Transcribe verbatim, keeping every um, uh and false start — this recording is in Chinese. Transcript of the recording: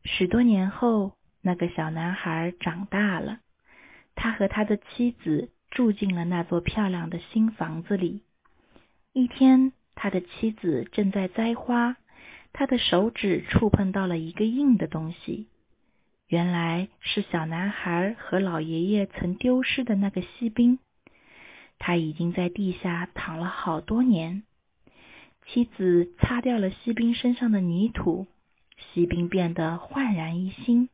许多年后，那个小男孩长大了，他和他的妻子住进了那座漂亮的新房子里。一天，他的妻子正在栽花，他的手指触碰到了一个硬的东西，原来是小男孩和老爷爷曾丢失的那个锡兵。他已经在地下躺了好多年。妻子擦掉了锡兵身上的泥土，锡兵变得焕然一新。